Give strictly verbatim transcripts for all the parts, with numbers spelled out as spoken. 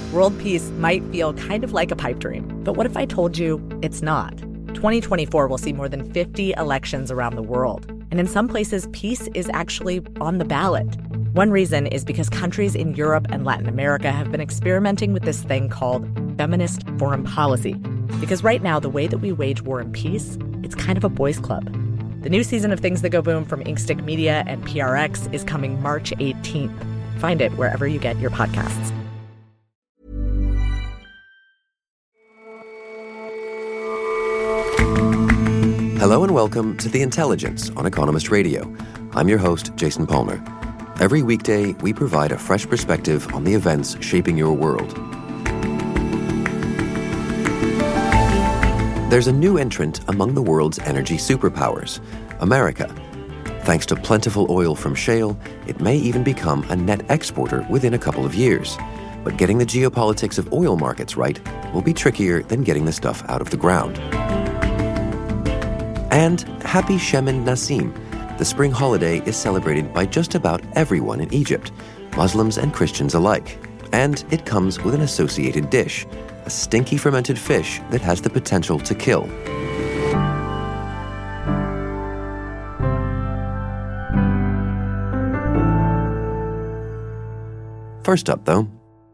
World peace might feel kind of like a pipe dream, but what if I told you it's not? twenty twenty-four will see more than fifty elections around the world, and in some places, peace is actually on the ballot. One reason is because countries in Europe and Latin America have been experimenting with this thing called feminist foreign policy. Because right now, the way that we wage war and peace, it's kind of a boys' club. The new season of Things That Go Boom from Inkstick Media and P R X is coming March eighteenth. Find it wherever you get your podcasts. Hello and welcome to The Intelligence on Economist Radio. I'm your host, Jason Palmer. Every weekday, we provide a fresh perspective on the events shaping your world. There's a new entrant among the world's energy superpowers, America. Thanks to plentiful oil from shale, it may even become a net exporter within a couple of years. But getting the geopolitics of oil markets right will be trickier than getting the stuff out of the ground. And happy Shemin Nassim. The spring holiday is celebrated by just about everyone in Egypt, Muslims and Christians alike. And it comes with an associated dish, a stinky fermented fish that has the potential to kill. First up, though,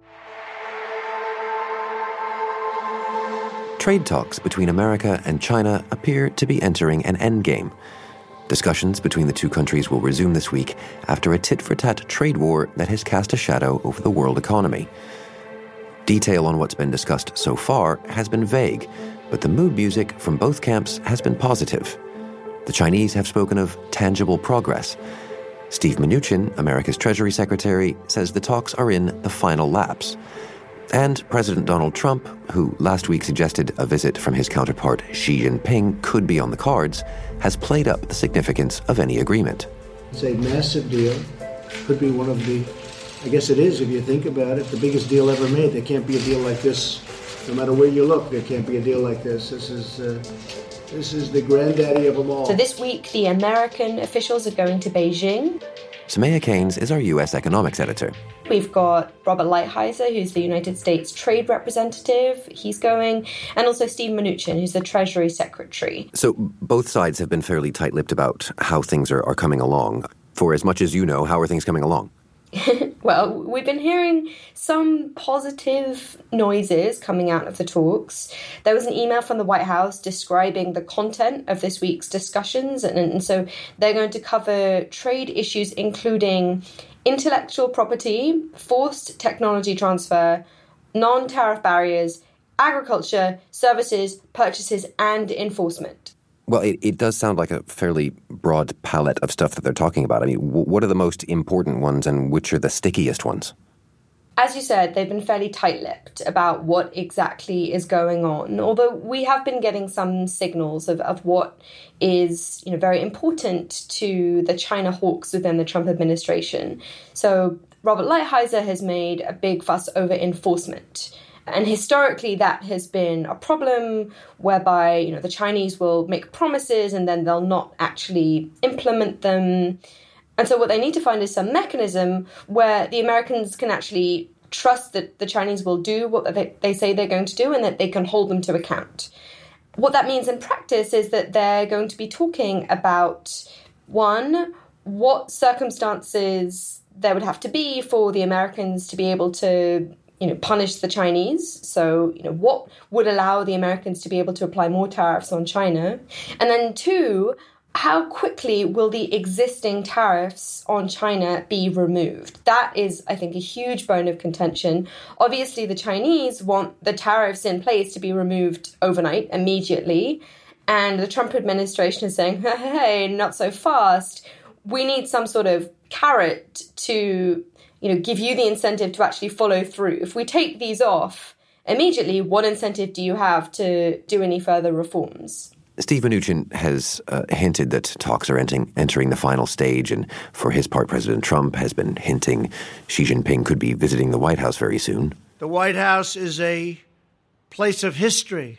trade talks between America and China appear to be entering an endgame. Discussions between the two countries will resume this week after a tit-for-tat trade war that has cast a shadow over the world economy. Detail on what's been discussed so far has been vague, but the mood music from both camps has been positive. The Chinese have spoken of tangible progress. Steve Mnuchin, America's Treasury Secretary, says the talks are in the final laps. And President Donald Trump, who last week suggested a visit from his counterpart Xi Jinping could be on the cards, has played up the significance of any agreement. It's a massive deal. Could be one of the, I guess it is if you think about it, the biggest deal ever made. There can't be a deal like this. No matter where you look, there can't be a deal like this. This is uh, this is the granddaddy of them all. So this week, the American officials are going to Beijing. Soumaya Keynes is our U S economics editor. We've got Robert Lighthizer, who's the United States Trade Representative. He's going. And also Steve Mnuchin, who's the Treasury Secretary. So both sides have been fairly tight-lipped about how things are, are coming along. For as much as you know, how are things coming along? Well, we've been hearing some positive noises coming out of the talks. There was an email from the White House describing the content of this week's discussions. And, and so they're going to cover trade issues, including intellectual property, forced technology transfer, non-tariff barriers, agriculture, services, purchases, and enforcement. Well, it, it does sound like a fairly broad palette of stuff that they're talking about. I mean, w- what are the most important ones and which are the stickiest ones? As you said, they've been fairly tight-lipped about what exactly is going on, although we have been getting some signals of, of what is, you know, very important to the China hawks within the Trump administration. So Robert Lighthizer has made a big fuss over enforcement. And historically, that has been a problem whereby, you know, the Chinese will make promises and then they'll not actually implement them. And so what they need to find is some mechanism where the Americans can actually trust that the Chinese will do what they, they say they're going to do and that they can hold them to account. What that means in practice is that they're going to be talking about, one, what circumstances there would have to be for the Americans to be able to, you know, punish the Chinese. So, you know, what would allow the Americans to be able to apply more tariffs on China? And then two, how quickly will the existing tariffs on China be removed? That is, I think, a huge bone of contention. Obviously, the Chinese want the tariffs in place to be removed overnight, immediately. And the Trump administration is saying, hey, not so fast. We need some sort of carrot to, you know, give you the incentive to actually follow through. If we take these off immediately, what incentive do you have to do any further reforms? Steve Mnuchin has uh, hinted that talks are entering, entering the final stage, and for his part, President Trump has been hinting Xi Jinping could be visiting the White House very soon. The White House is a place of history.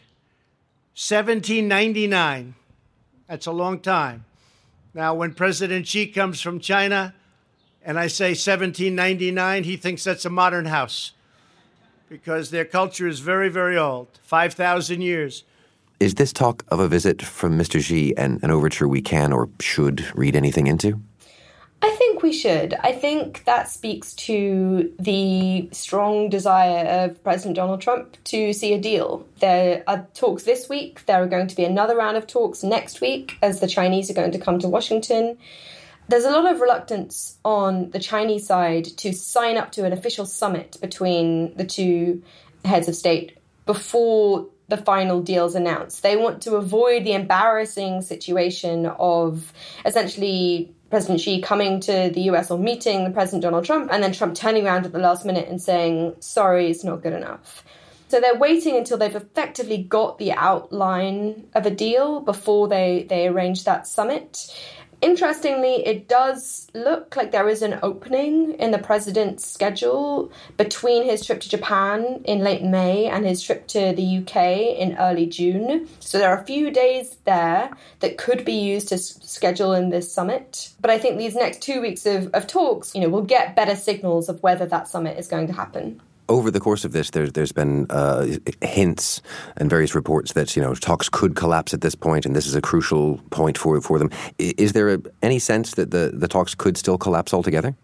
seventeen ninety-nine. That's a long time. Now, when President Xi comes from China and I say seventeen ninety-nine, he thinks that's a modern house. because their culture is very, very old, five thousand years. Is this talk of a visit from Mister Xi an, an overture we can or should read anything into? I think we should. I think that speaks to the strong desire of President Donald Trump to see a deal. There are talks this week. There are going to be another round of talks next week as the Chinese are going to come to Washington. There's a lot of reluctance on the Chinese side to sign up to an official summit between the two heads of state before the final deal's announced. They want to avoid the embarrassing situation of essentially President Xi coming to the U S or meeting the President Donald Trump and then Trump turning around at the last minute and saying, sorry, it's not good enough. So they're waiting until they've effectively got the outline of a deal before they, they arrange that summit. Interestingly, it does look like there is an opening in the president's schedule between his trip to Japan in late May and his trip to the U K in early June. So there are a few days there that could be used to s- schedule in this summit. But I think these next two weeks of, of talks, you know, will get better signals of whether that summit is going to happen. Over the course of this, there, there's been uh, hints and various reports that, you know, talks could collapse at this point, and this is a crucial point for for them. Is there a, any sense that the, the talks could still collapse altogether?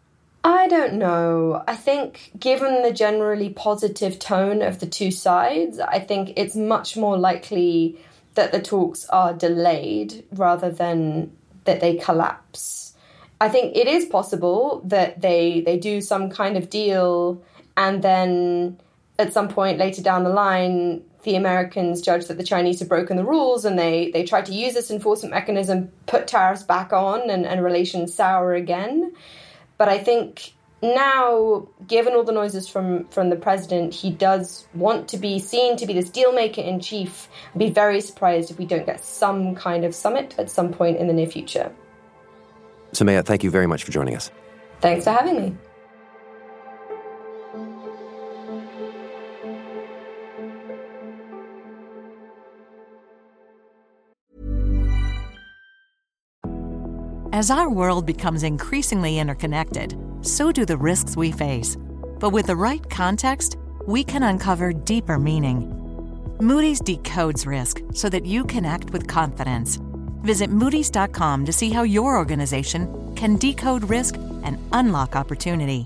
I don't know. I think given the generally positive tone of the two sides, I think it's much more likely that the talks are delayed rather than that they collapse. I think it is possible that they they do some kind of deal and then at some point later down the line, the Americans judge that the Chinese have broken the rules and they, they try to use this enforcement mechanism, put tariffs back on and, and relations sour again. But I think now, given all the noises from, from the president, he does want to be seen to be this deal maker in chief. I'd be very surprised if we don't get some kind of summit at some point in the near future. Soumaya, thank you very much for joining us. Thanks for having me. As our world becomes increasingly interconnected, so do the risks we face. But with the right context, we can uncover deeper meaning. Moody's decodes risk so that you can act with confidence. Visit Moody's dot com to see how your organization can decode risk and unlock opportunity.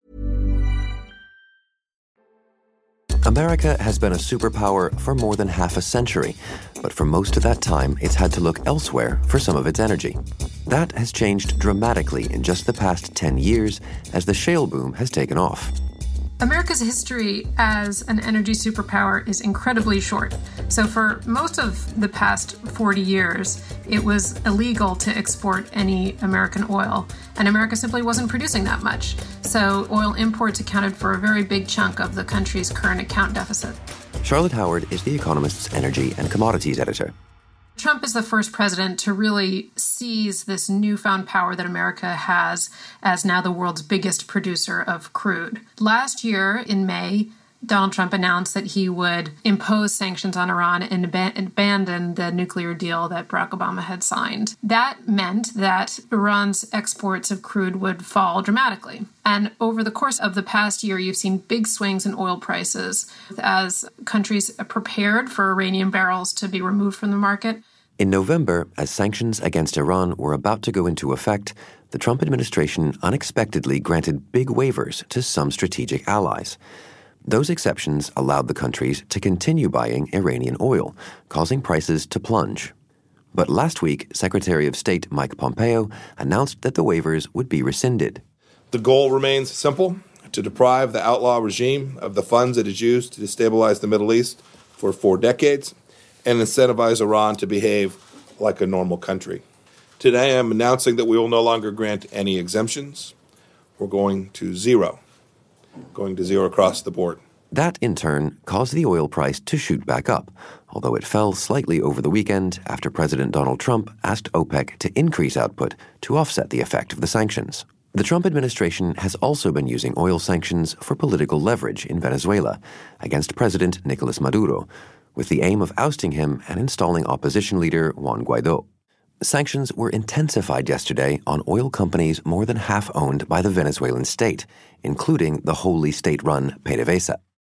America has been a superpower for more than half a century, but for most of that time, it's had to look elsewhere for some of its energy. That has changed dramatically in just the past ten years as the shale boom has taken off. America's history as an energy superpower is incredibly short. So for most of the past forty years, it was illegal to export any American oil, and America simply wasn't producing that much. So oil imports accounted for a very big chunk of the country's current account deficit. Charlotte Howard is The Economist's energy and commodities editor. Trump is the first president to really seize this newfound power that America has as now the world's biggest producer of crude. Last year, in May, Donald Trump announced that he would impose sanctions on Iran and ab- abandon the nuclear deal that Barack Obama had signed. That meant that Iran's exports of crude would fall dramatically. And over the course of the past year, you've seen big swings in oil prices as countries prepared for Iranian barrels to be removed from the market. In November, as sanctions against Iran were about to go into effect, the Trump administration unexpectedly granted big waivers to some strategic allies. Those exceptions allowed the countries to continue buying Iranian oil, causing prices to plunge. But last week, Secretary of State Mike Pompeo announced that the waivers would be rescinded. The goal remains simple: to deprive the outlaw regime of the funds it has used to destabilize the Middle East for four decades and incentivize Iran to behave like a normal country. Today, I'm announcing that we will no longer grant any exemptions. We're going to zero. Going to zero across the board. That, in turn, caused the oil price to shoot back up, although it fell slightly over the weekend after President Donald Trump asked OPEC to increase output to offset the effect of the sanctions. The Trump administration has also been using oil sanctions for political leverage in Venezuela against President Nicolas Maduro, with the aim of ousting him and installing opposition leader Juan Guaido. Sanctions were intensified yesterday on oil companies more than half owned by the Venezuelan state, including the wholly state-run PDVSA.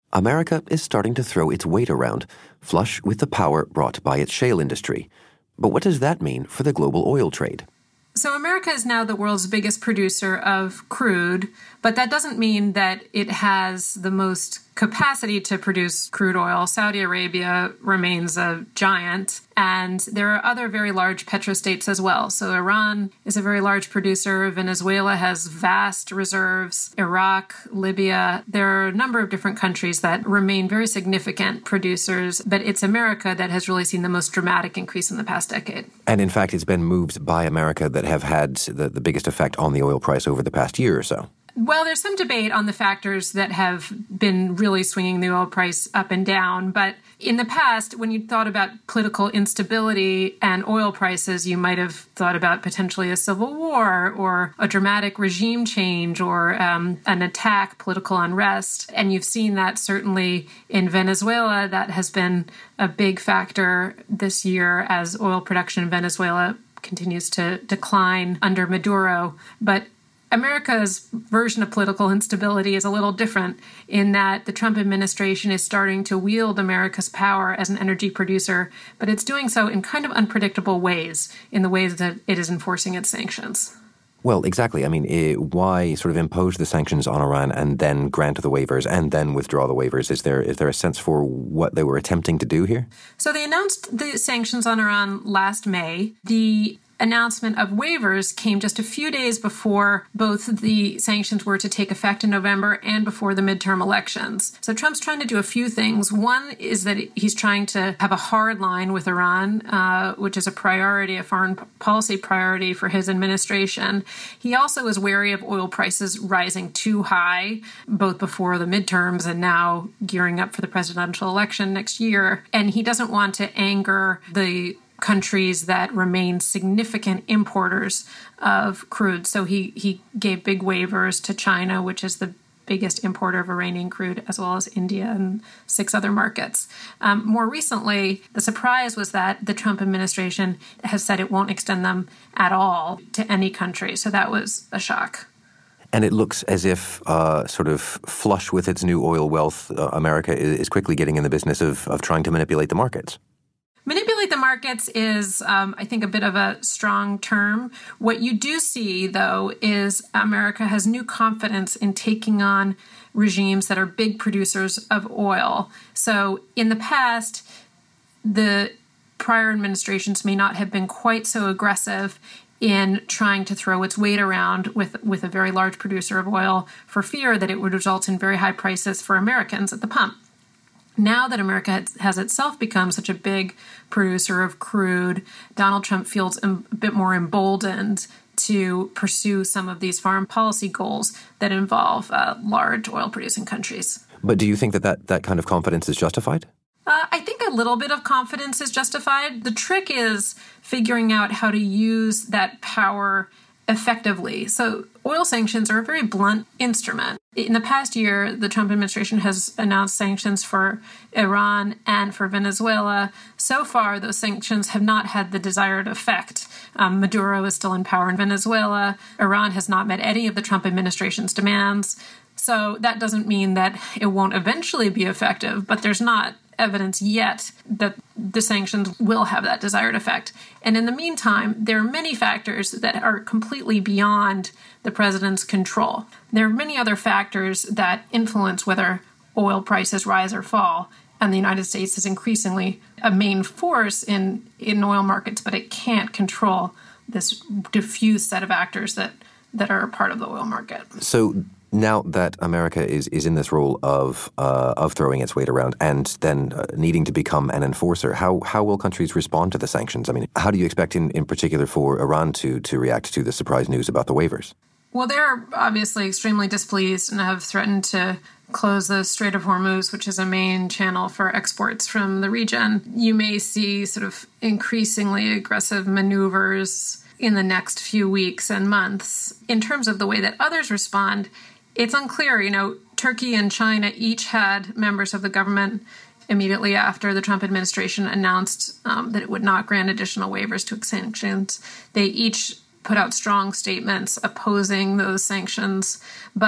America is starting to throw its weight around, flush with the power brought by its shale industry. But what does that mean for the global oil trade? So America is now the world's biggest producer of crude, but that doesn't mean that it has the most capacity to produce crude oil. Saudi Arabia remains a giant, and there are other very large petrostates as well. So Iran is a very large producer. Venezuela has vast reserves. Iraq, Libya, there are a number of different countries that remain very significant producers, but it's America that has really seen the most dramatic increase in the past decade. And in fact, it's been moves by America that have had the, the biggest effect on the oil price over the past year or so. Well, there's some debate on the factors that have been really swinging the oil price up and down. But in the past, when you thought about political instability and oil prices, you might have thought about potentially a civil war or a dramatic regime change or um, an attack, political unrest. And you've seen that certainly in Venezuela. That has been a big factor this year as oil production in Venezuela continues to decline under Maduro. But America's version of political instability is a little different in that the Trump administration is starting to wield America's power as an energy producer, but it's doing so in kind of unpredictable ways, in the ways that it is enforcing its sanctions. Well, exactly. I mean, it, why sort of impose the sanctions on Iran and then grant the waivers and then withdraw the waivers? Is there is there a sense for what they were attempting to do here? So they announced the sanctions on Iran last May. The announcement of waivers came just a few days before both the sanctions were to take effect in November and before the midterm elections. So Trump's trying to do a few things. One is that he's trying to have a hard line with Iran, uh, which is a priority, a foreign policy priority for his administration. He also is wary of oil prices rising too high, both before the midterms and now gearing up for the presidential election next year. And he doesn't want to anger the countries that remain significant importers of crude. So he, he gave big waivers to China, which is the biggest importer of Iranian crude, as well as India and six other markets. Um, more recently, the surprise was that the Trump administration has said it won't extend them at all to any country. So that was a shock. And it looks as if, uh, sort of flush with its new oil wealth, uh, America is, is quickly getting in the business of, of trying to manipulate the markets. Manipulate the markets is, um, I think, a bit of a strong term. What you do see, though, is America has new confidence in taking on regimes that are big producers of oil. So in the past, the prior administrations may not have been quite so aggressive in trying to throw its weight around with, with a very large producer of oil for fear that it would result in very high prices for Americans at the pump. Now that America has itself become such a big producer of crude, Donald Trump feels a bit more emboldened to pursue some of these foreign policy goals that involve uh, large oil-producing countries. But do you think that, that that kind of confidence is justified? Uh, I think a little bit of confidence is justified. The trick is figuring out how to use that power effectively. So oil sanctions are a very blunt instrument. In the past year, the Trump administration has announced sanctions for Iran and for Venezuela. So far, those sanctions have not had the desired effect. Um, Maduro is still in power in Venezuela. Iran has not met any of the Trump administration's demands. So that doesn't mean that it won't eventually be effective, but there's not evidence yet that the sanctions will have that desired effect. And in the meantime, there are many factors that are completely beyond the president's control. There are many other factors that influence whether oil prices rise or fall. And the United States is increasingly a main force in, in oil markets, but it can't control this diffuse set of actors that, that are a part of the oil market. So now that America is, is in this role of uh, of throwing its weight around and then uh, needing to become an enforcer, how how will countries respond to the sanctions? I mean, how do you expect in, in particular for Iran to, to react to the surprise news about the waivers? Well, they're obviously extremely displeased and have threatened to close the Strait of Hormuz, which is a main channel for exports from the region. You may see sort of increasingly aggressive maneuvers in the next few weeks and months. In terms of the way that others respond, it's unclear. You know, Turkey and China each had members of the government immediately after the Trump administration announced um, that it would not grant additional waivers to sanctions. They each put out strong statements opposing those sanctions. But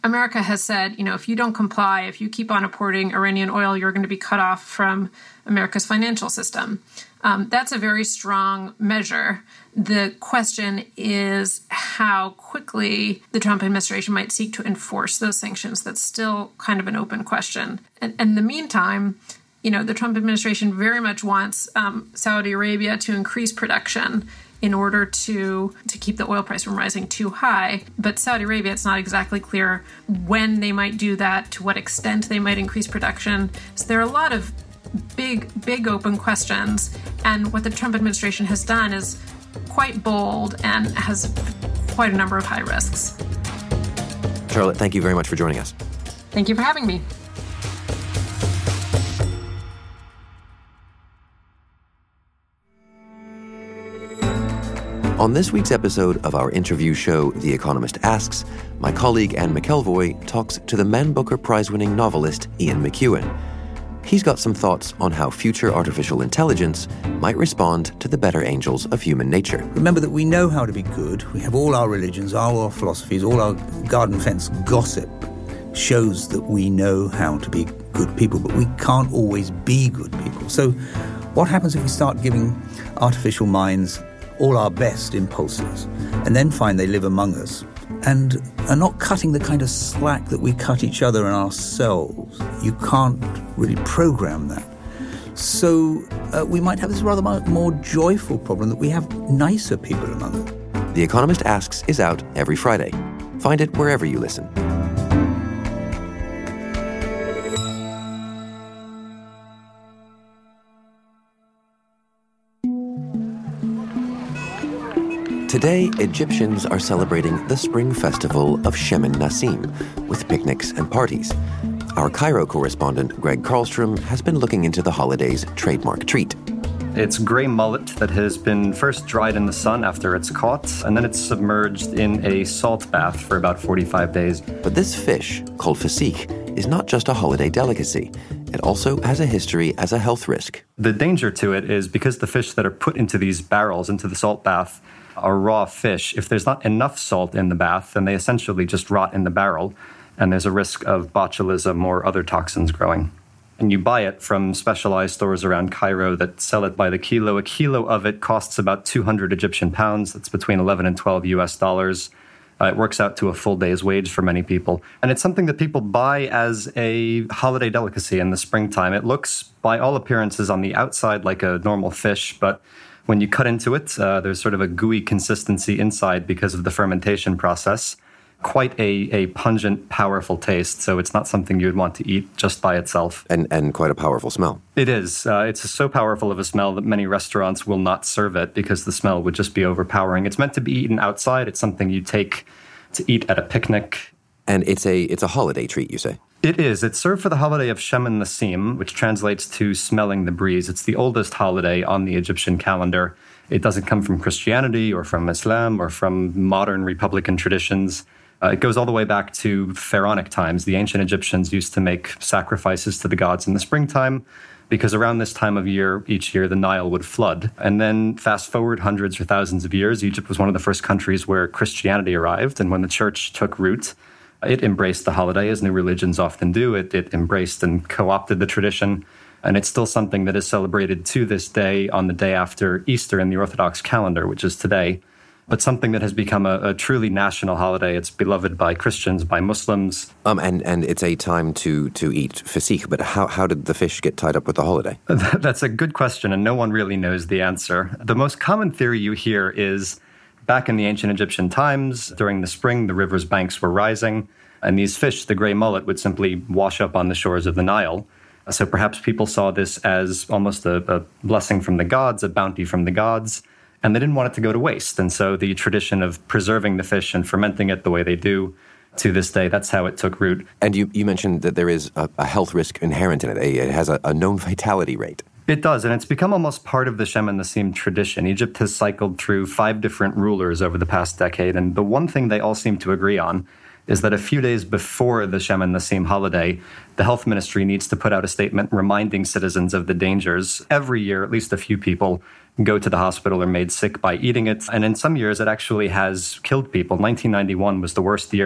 America has said, you know, if you don't comply, if you keep on importing Iranian oil, you're going to be cut off from America's financial system. Um, that's a very strong measure. The question is how quickly the Trump administration might seek to enforce those sanctions. That's still kind of an open question. And, and in the meantime, you know, the Trump administration very much wants um, Saudi Arabia to increase production in order to, to keep the oil price from rising too high. But Saudi Arabia, it's not exactly clear when they might do that, to what extent they might increase production. So there are a lot of big, big open questions. And what the Trump administration has done is quite bold and has quite a number of high risks. Charlotte, thank you very much for joining us. Thank you for having me. On this week's episode of our interview show, The Economist Asks, my colleague Anne McElvoy talks to the Man Booker Prize-winning novelist Ian McEwan. He's got some thoughts on how future artificial intelligence might respond to the better angels of human nature. Remember that we know how to be good. We have all our religions, all our philosophies, all our garden fence gossip shows that we know how to be good people, but we can't always be good people. So what happens if we start giving artificial minds all our best impulses and then find they live among us and are not cutting the kind of slack that we cut each other and ourselves? You can't really program that. So uh, we might have this rather more joyful problem that we have nicer people among us. The Economist Asks is out every Friday. Find it wherever you listen. Today, Egyptians are celebrating the spring festival of Shemin Nassim with picnics and parties. Our Cairo correspondent, Greg Karlstrom, has been looking into the holiday's trademark treat. It's gray mullet that has been first dried in the sun after it's caught, and then it's submerged in a salt bath for about forty-five days. But this fish, called fasik, is not just a holiday delicacy. It also has a history as a health risk. The danger to it is because the fish that are put into these barrels, into the salt bath, are raw fish. If there's not enough salt in the bath, then they essentially just rot in the barrel, and there's a risk of botulism or other toxins growing. And you buy it from specialized stores around Cairo that sell it by the kilo. A kilo of it costs about two hundred Egyptian pounds. That's between eleven and twelve U S dollars. Uh, it works out to a full day's wage for many people. And it's something that people buy as a holiday delicacy in the springtime. It looks, by all appearances, on the outside like a normal fish, but when you cut into it, uh, there's sort of a gooey consistency inside because of the fermentation process. Quite a, a pungent, powerful taste, so it's not something you'd want to eat just by itself. And and quite a powerful smell. It is. Uh, it's so powerful of a smell that many restaurants will not serve it because the smell would just be overpowering. It's meant to be eaten outside. It's something you take to eat at a picnic. And it's a it's a holiday treat, you say? It is. It's served for the holiday of Shemin Nassim, which translates to smelling the breeze. It's the oldest holiday on the Egyptian calendar. It doesn't come from Christianity or from Islam or from modern Republican traditions. Uh, it goes all the way back to pharaonic times. The ancient Egyptians used to make sacrifices to the gods in the springtime because around this time of year, each year, the Nile would flood. And then fast forward hundreds or thousands of years, Egypt was one of the first countries where Christianity arrived. And when the church took root, it embraced the holiday, as new religions often do. It, it embraced and co-opted the tradition. And it's still something that is celebrated to this day on the day after Easter in the Orthodox calendar, which is today. But something that has become a, a truly national holiday. It's beloved by Christians, by Muslims. Um, and, and it's a time to, to eat fasik. But how, how did the fish get tied up with the holiday? That's a good question, and no one really knows the answer. The most common theory you hear is back in the ancient Egyptian times, during the spring, the river's banks were rising, and these fish, the gray mullet, would simply wash up on the shores of the Nile. So perhaps people saw this as almost a, a blessing from the gods, a bounty from the gods, and they didn't want it to go to waste. And so the tradition of preserving the fish and fermenting it the way they do to this day, that's how it took root. And you, you mentioned that there is a, a health risk inherent in it. It has a, a known fatality rate. It does, and it's become almost part of the Shemin Nassim tradition. Egypt has cycled through five different rulers over the past decade, and the one thing they all seem to agree on is that a few days before the Shemin Nassim holiday, the health ministry needs to put out a statement reminding citizens of the dangers. Every year, at least a few people go to the hospital or made sick by eating it, and in some years it actually has killed people. nineteen ninety-one was the worst year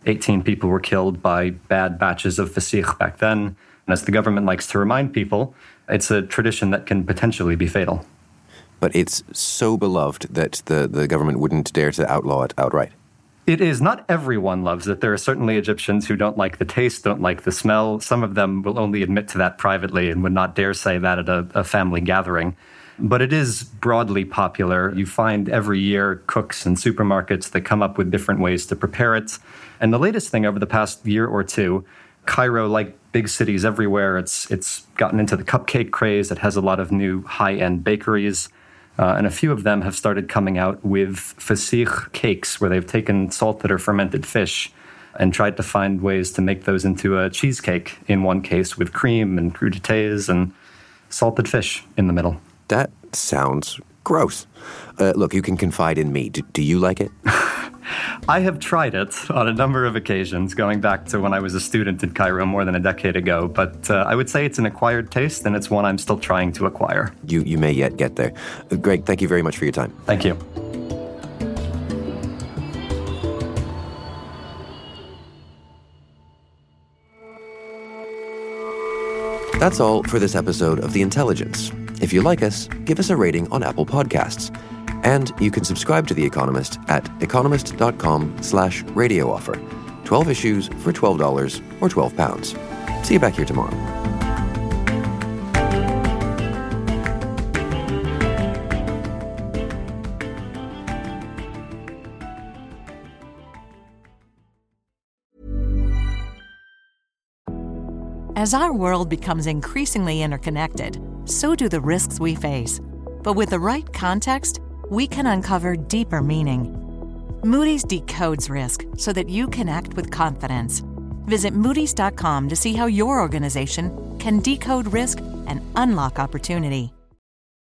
eighteen people were killed by bad batches of fasikh back then. And as the government likes to remind people, it's a tradition that can potentially be fatal. But it's so beloved that the, the government wouldn't dare to outlaw it outright. It is. Not everyone loves it. There are certainly Egyptians who don't like the taste, don't like the smell. Some of them will only admit to that privately and would not dare say that at a, a family gathering. But it is broadly popular. You find every year cooks and supermarkets that come up with different ways to prepare it. And the latest thing over the past year or two, Cairo, like big cities everywhere, it's it's gotten into the cupcake craze. It has a lot of new high-end bakeries. Uh, and a few of them have started coming out with fasikh cakes, where they've taken salted or fermented fish and tried to find ways to make those into a cheesecake, in one case with cream and crudités and salted fish in the middle. That sounds gross. Uh, look, you can confide in me. Do, do you like it? I have tried it on a number of occasions, going back to when I was a student in Cairo more than a decade ago. But uh, I would say it's an acquired taste, and it's one I'm still trying to acquire. You you may yet get there. Uh, Greg, thank you very much for your time. Thank you. That's all for this episode of The Intelligence. If you like us, give us a rating on Apple Podcasts. And you can subscribe to The Economist at economist.com slash radio offer. twelve issues for twelve dollars or twelve pounds. See you back here tomorrow. As our world becomes increasingly interconnected, so do the risks we face. But with the right context, we can uncover deeper meaning. Moody's decodes risk so that you can act with confidence. Visit Moody's dot com to see how your organization can decode risk and unlock opportunity.